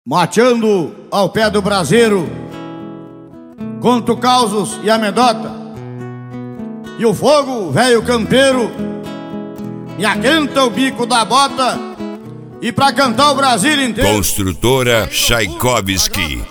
Mateando ao pé do braseiro, conto causos e amedota, e o fogo, velho campeiro, me aquenta o bico da bota, e pra cantar o Brasil inteiro. Construtora Tchaikovsky.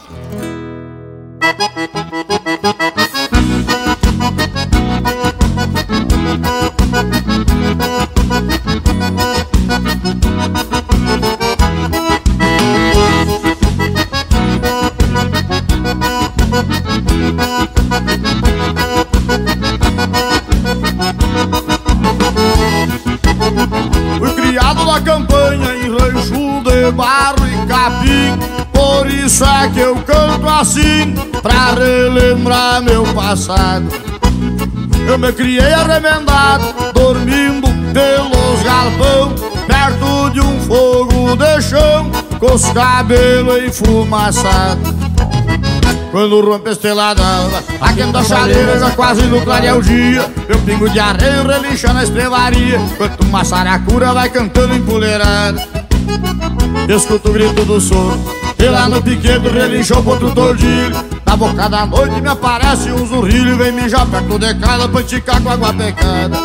Fui criado na campanha em rancho de barro e capim, por isso é que eu canto assim, pra relembrar meu passado. Eu me criei arremendado, dormindo pelos galpão, perto de um fogo de chão, com os cabelos enfumaçados. Quando rompe a estrelada d'alva, aquenta a chaleira, já quase no clarear o dia, meu pingo de arreio relincha na estrevaria, enquanto uma saracura vai cantando empoleirada. Escuto o grito do sono, e lá no piquedo relinchou pro outro tordilho. Na boca da noite me aparece um zurrilho, vem mijar perto de casa pra esticar com água pecada.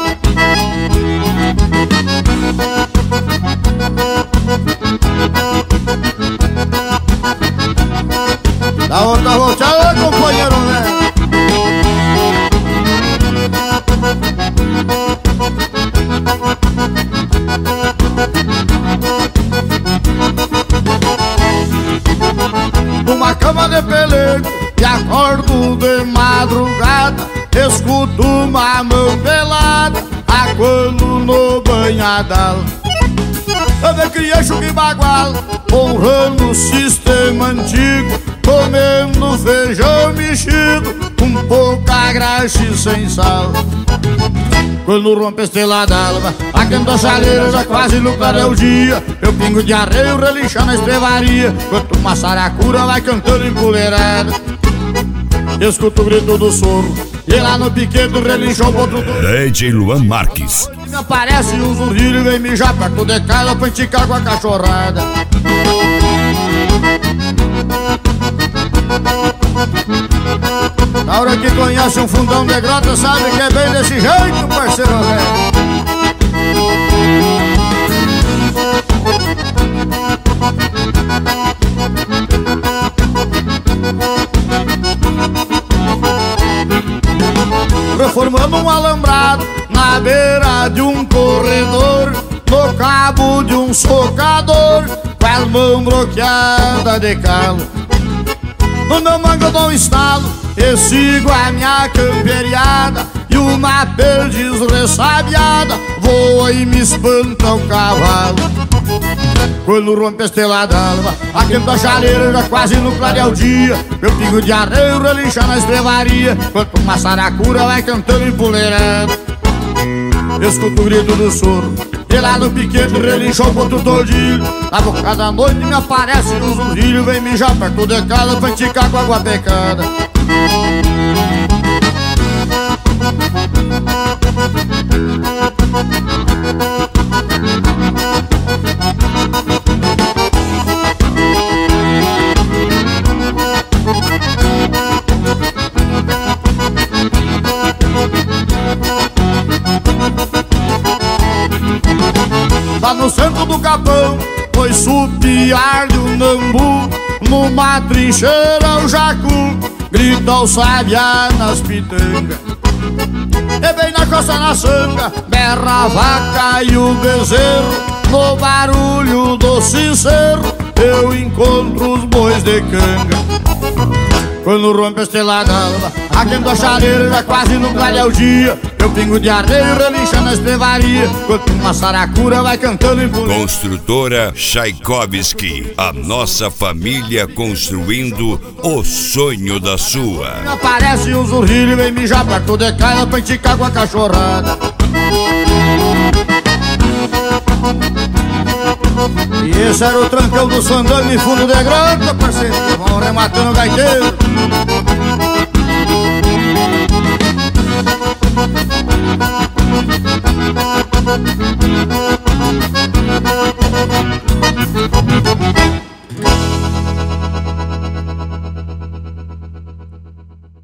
Da outra volteada, companheiro, né? Numa cama de pelego e acordo de madrugada, escuto uma mão pelada aguando no banhadal. Eu me criei chuca e bagual, honrando o sistema antigo, comendo feijão mexido, com pouca graxa e sem sal. Quando rompe a estrela d'alva, aquenta a chaleira, já quase no clarear o dia, meu pingo de arreio relincha na estrevaria, enquanto uma saracura vai cantando empoleirada. Escuto o grito do soro, e lá no piquedo relinchou o outro do... DJ Luan Marques. Me aparece um zurrilho e vem mijar perto de casa pra esticar com a cachorrada. Na hora que conhece um fundão de grota, sabe que é bem desse jeito, parceiro velho. Reformando um alambrado na beira de um corredor, no cabo de um socador, com as mãos bloqueadas de calo. No meu mango eu dou um estalo e sigo a minha camperiada, e uma perdiz ressabiada voa e me espanta o cavalo. Quando rompe a estrela d'alva, aquenta a chaleira, já quase no clarear o dia, meu pingo de arreio relincha na estrevaria, enquanto uma saracura vai cantando empoleirada. Escuto o grito do soro, e lá no piquete relinchou contra o tordilho. Na boca da noite me aparece um zurrilho, vem mijar perto de casa pra esticar com água pecada. Lá no centro do capão, foi supiar de um nambu, numa trincheira o jacu grita o sabiá nas pitangas. E bem na costa na sanga, berra a vaca e o bezerro, no barulho do sincero eu encontro os bois de canga. Quando rompe a estrela d'alva, aquenta a chaleira, já quase no clarear o dia, meu pingo de arreio relincha na estrevaria, enquanto uma saracura vai cantando em pulo. Construtora Tchaikovsky, a nossa família construindo o sonho da sua. Me aparece um zurrilho e vem mijar perto de casa pra esticar com a cachorrada. E esse era o trancão do Sandame fundo de grota, parceiro, que vão rematando o gaiteiro. Thank you.